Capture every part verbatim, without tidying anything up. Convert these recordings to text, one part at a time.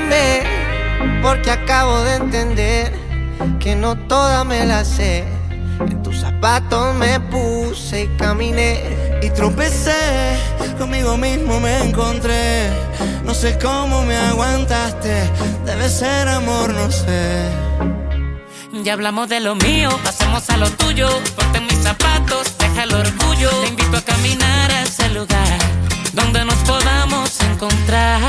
mírame, porque acabo de entender que no toda me la sé. En tus zapatos me puse y caminé y tropecé, conmigo mismo me encontré. No sé cómo me aguantaste, debe ser amor, no sé. Ya hablamos de lo mío, pasemos a lo tuyo. Ponte mis zapatos, deja el orgullo. Te invito a caminar a ese lugar donde nos podamos encontrar.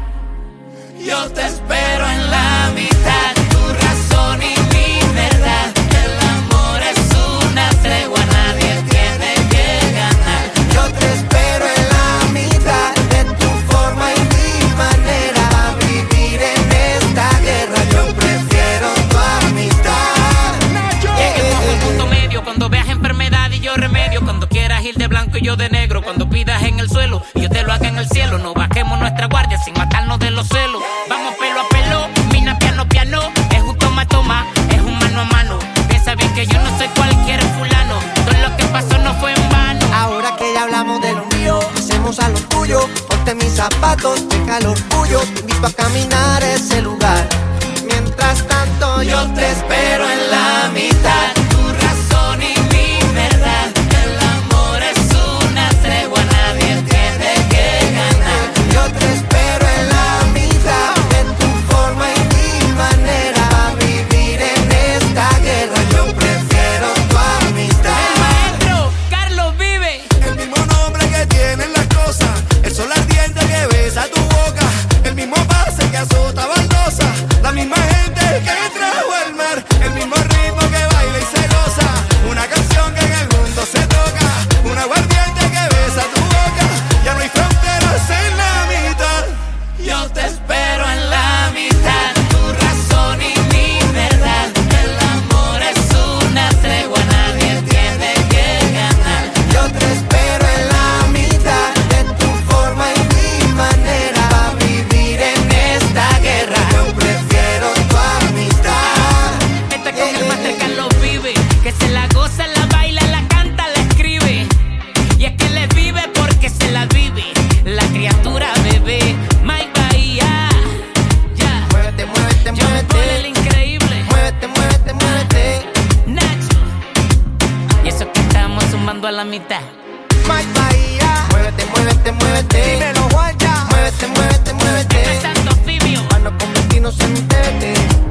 Yo te espero en la mitad, tu razón y mi verdad. El amor es una tregua, nadie tiene que ganar. Yo te espero en la mitad de tu forma y mi manera. A vivir en esta guerra yo prefiero tu amistad. Lleguemos a un punto medio cuando veas enfermedad y yo remedio. Cuando quieras ir de blanco y yo de negro. Cuando pidas en el suelo y yo te lo haga en el cielo. No bajemos nuestra guardia sin matarnos de los celos. Vamos pelo a pelo, mina piano piano. Es un toma toma, es un mano a mano. Piensa bien que yo no soy cualquier fulano. Todo lo que pasó no fue en vano. Ahora que ya hablamos de lo mío, pasemos a lo tuyo. Ponte mis zapatos, deja el orgullo. Te invito a caminar a ese lugar. Mientras tanto yo te espero en la mitad. Tu razón y mi verdad. El amor es una tregua, nadie tiene que ganar. Yo te espero en la mitad de tu forma y mi manera. A vivir en esta guerra yo prefiero tu amistad. El maestro Carlos Vive. El mismo nombre que tienen las cosas, el sol ardiente que besa tu boca, el mismo pase que azota baldosa, la misma gente que trajo el mar, el mismo ritmo que baila y se goza, una canción que en el mundo se toca, un aguardiente que besa tu boca, ya no hay fronteras en la mitad. Yo te espero en la mitad, tu razón y mi verdad. El amor es una tregua, nadie tiene que ganar. Yo te espero en la mitad de tu forma y mi manera. A vivir en esta guerra yo prefiero tu amistad. Esta con el máster Carlos Vive, que se la goza, la baila, la canta, la escribe. Y es que le vive porque se la vive. La criatura bebé, Mike Bahía. Ya, Muévete, muévete, John Paul el muévete. increíble. Muévete, muévete, muévete. Nacho. Y eso que estamos sumando a la mitad. Mike Bahía. Muévete, muévete, muévete. Dímelo, Juan, ya. Muévete, muévete, muévete. Santo Fibio. Mano con vecinos en T V T.